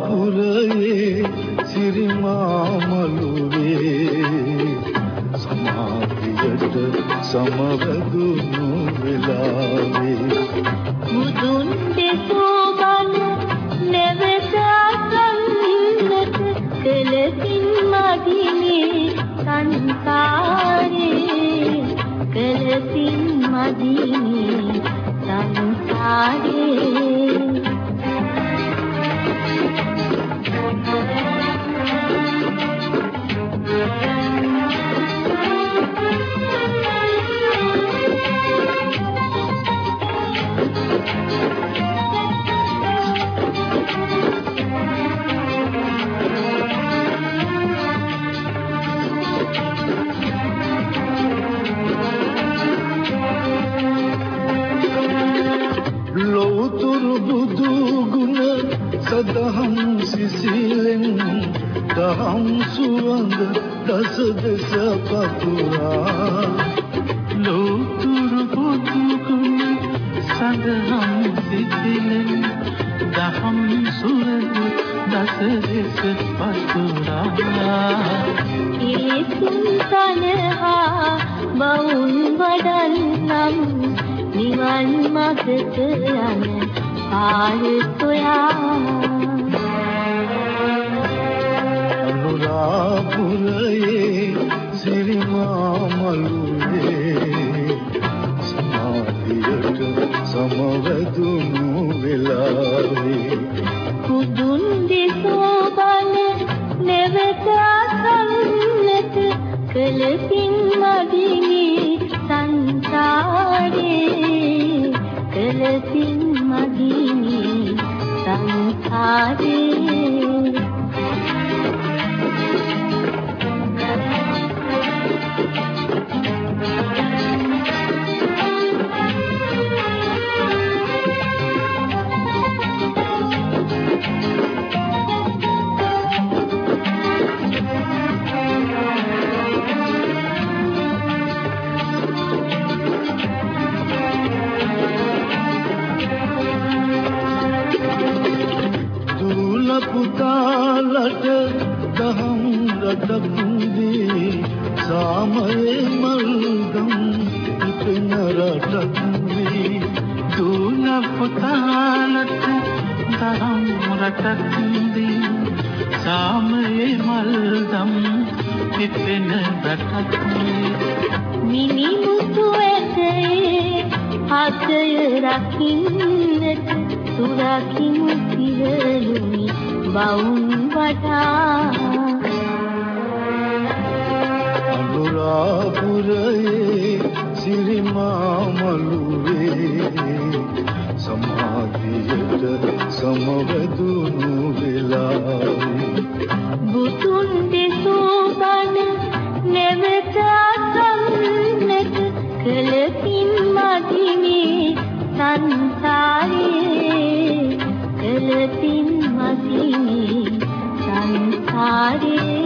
අනුරාපුරයේ සිරිමාමලුවේ සමාධියට සමවැදුණු වෙලාවේ මුදුන් දෙසෝ බන නැවත අසන්නට කලකින් මදිනේ සංසාරේ කලකින් මදිනේ සංසාරේ සදහම් සිසිලෙන් දහම් සුවඳ දස දස පතුරා ලෝතුරු බුදුගුණ සදහම් සිසිලෙන් දහම් සුවඳ දස දස පතුරා ඒ තුන්තනහා බවුන් වඩන්නම් නිවන් මගට යන අනුරාපුරයේ සිරිමාමලුවේ සමාධියට සමවැදුණු වෙලාවේ මුදුන් දෙසෝ බන නැවත අසන්නට කලකින් මදිනේ සංසාරේ කලකින් මදිනේ සංසාරේ පුතාලට දහම් රටකුදී සාමයේ මල්දම් ඉපෙන රටකුදී දුන පුතාලට දහම් රටකුදී සාමයේ මල්දම් ඉපෙන රටකුදී මිනිමුතු ඇතේ හදය රකින්නට සුරකිමු සිහලුනි බවුන් වටා අනුරාපුරයේ සිරිමාමලුවේ සමාධියට සමවැදුණු වෙලාවේ බුදුන් දෙසෝ බන නැවත අසන්නට කලකින් මදිනේ සංසාරේ කලකින් මදිනේ සංසාරේ